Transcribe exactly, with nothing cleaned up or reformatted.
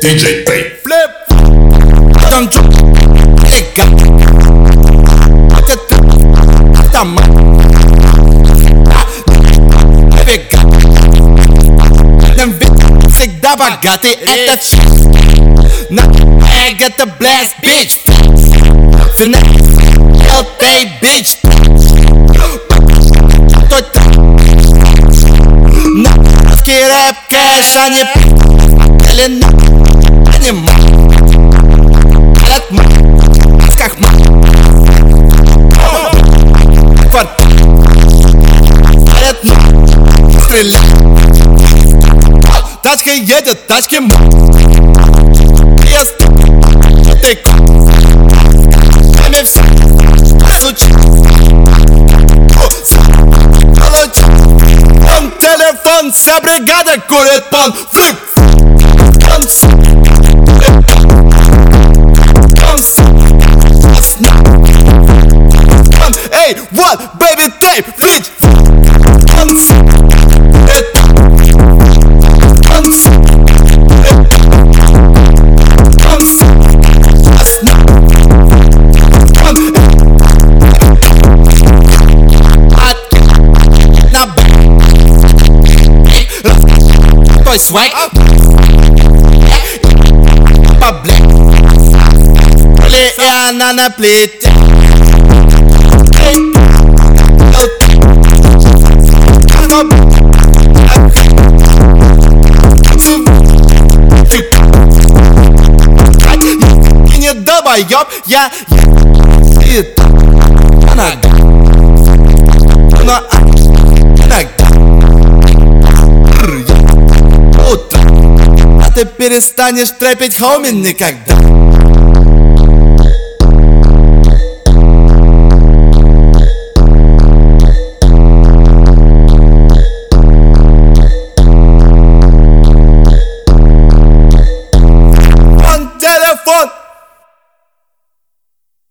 диджей Тей. Flip. Don't you nigga. Там всегда богатый этот на это blast bitch. Финал Тей bitch. На рэп кэш, а не или на аниме. Этот как квартал. Этот стреляет. Тачка едет, тачки я ты все он телефон, вся бригада курит пон. Флип. Эй, what, baby, tape, bitch. Той свайк поблек. Или и она на плите. И не долбоёб, я и иногда, но иногда а ты перестанешь трэпить, хоми, никогда.